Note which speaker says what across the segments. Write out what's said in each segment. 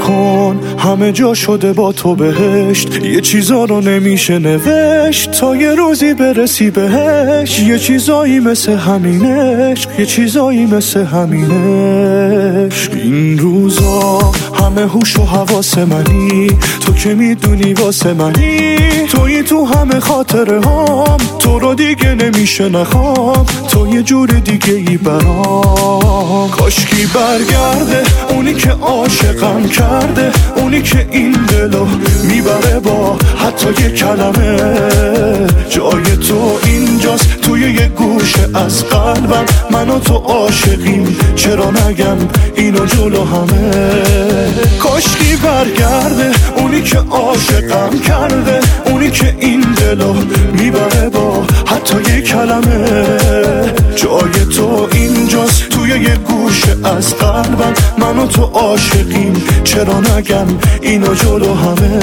Speaker 1: کن همه جا شده با تو بهشت، یه چیزا رو نمیشه نوشت تا یه روزی برسی بهش. یه چیزایی مثل همینش، یه چیزایی مثل همینش. این روزا همه هوش و حواس منی، تو که میدونی واسه منی، تویی تو همه خاطره هام، تو رو دیگه نمیشه نخوام، تو یه جور دیگه ای برام. کاشکی برگرده اونی که عاشقم کرده، اونی که این دلو میبره با حتی یه کلمه. جای تو اینجاست توی یه گوشه از قلبم، من و تو عاشقیم چرا نگم اینو جلو همه. کاشکی برگرده اونی که عاشقم کرده، اونی که این دلو میبره با حتی یه کلمه. جای تو اینجاست توی یه گوشه از قلبم، من و تو عاشقیم چرا نگم اینو جلو همه.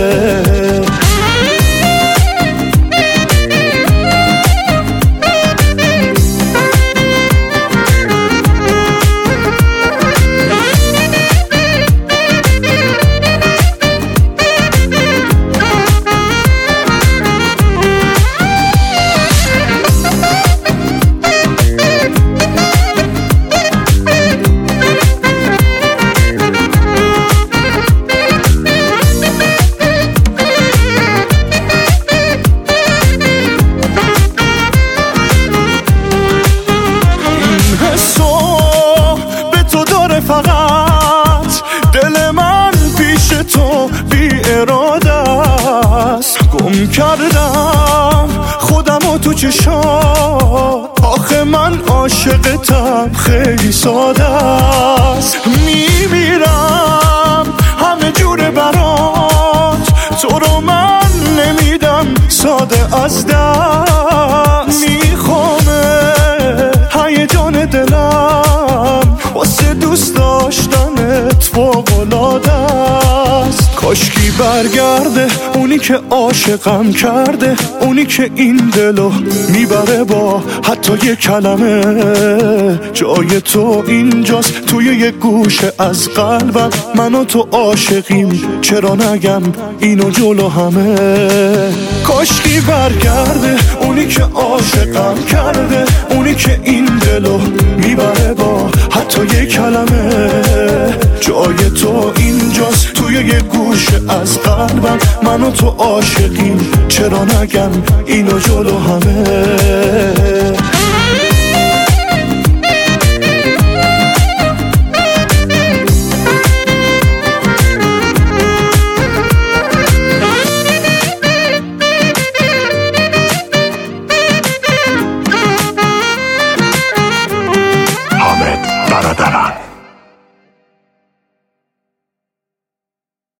Speaker 1: فقط دل من پیش تو بی اراده است، گم کردم خودم و تو چشات، آخه من عاشقتم خیلی ساده است. میمیرم همه جوره برات، تو رو من نمیدم ساده از دست. میخوامه هیجان دلم واسه دوست داشتنت فوق‌العاده است. کاشکی برگرده اونی که عاشقم کرده، اونی که این دلو میبره با حتی یه کلمه. جای تو اینجاست توی یه گوشه از قلبم، من و تو عاشقیم چرا نگم اینو جلو همه. کاشکی برگرده اونی که عاشقم کرده، اونی که این دلو میبره با حتی یه کلمه. جای تو اینجاست توی یه گوشه از قلبم، من و تو عاشقیم چرا نگم اینو جلو همه.